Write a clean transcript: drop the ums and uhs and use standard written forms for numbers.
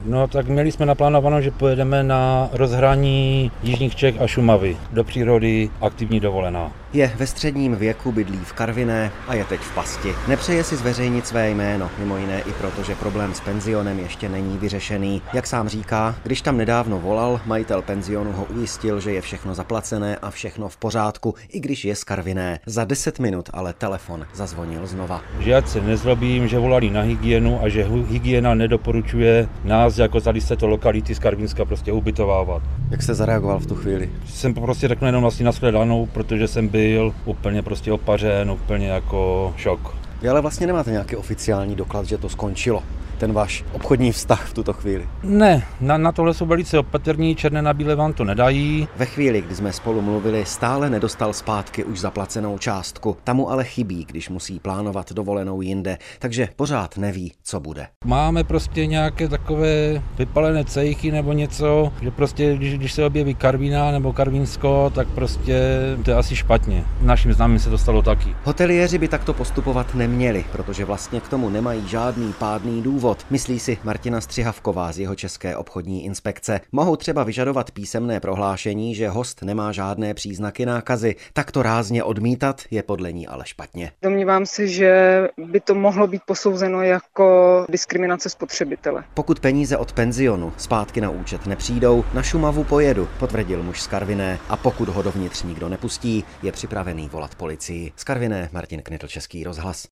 No tak měli jsme naplánováno, že pojedeme na rozhraní Jižních Čech a Šumavy do přírody, aktivní dovolená. Je ve středním věku, bydlí v Karviné a je teď v pasti. Nepřeje si zveřejnit své jméno, mimo jiné i proto, že problém s penzionem ještě není vyřešený. Jak sám říká, když tam nedávno volal, majitel penzionu ho ujistil, že je všechno zaplacené a všechno v pořádku, i když je z Karviné. Za 10 minut ale telefon zazvonil znova. Že ať se nezlobím, že volali na hygienu a že hygiena nedoporučuje nás jako tady z této lokality z Karvinska prostě ubytovávat. Jak jste zareagoval v tu chvíli? Jsem prostě řekl jenom vlastně nashledanou, protože jsem byl úplně prostě opařen, úplně jako šok. Vy ale vlastně nemáte nějaký oficiální doklad, že to skončilo, ten váš obchodní vztah v tuto chvíli? Ne, na tohle jsou velice opatrní, černé na bílé vám to nedají. Ve chvíli, kdy jsme spolu mluvili, stále nedostal zpátky už zaplacenou částku. Ta mu ale chybí, když musí plánovat dovolenou jinde, takže pořád neví, co bude. Máme prostě nějaké takové vypalené cejchy nebo něco, že prostě když se objeví Karviná nebo Karvinsko, tak prostě to je asi špatně. Našim známým se to stalo taky. Hoteliéři by takto postupovat neměli, protože vlastně k tomu nemají žádný pádný důvod. Myslí si Martina Střihavková z Jihočeské obchodní inspekce. Mohou třeba vyžadovat písemné prohlášení, že host nemá žádné příznaky nákazy. Takto rázně odmítat je podle ní ale špatně. Domnívám se, že by to mohlo být posouzeno jako diskriminace spotřebitele. Pokud peníze od penzionu zpátky na účet nepřijdou, na Šumavu pojedu, potvrdil muž z Karviné, a pokud ho dovnitř nikdo nepustí, je připravený volat policii. Z Karviné Martin Knitl, Český rozhlas.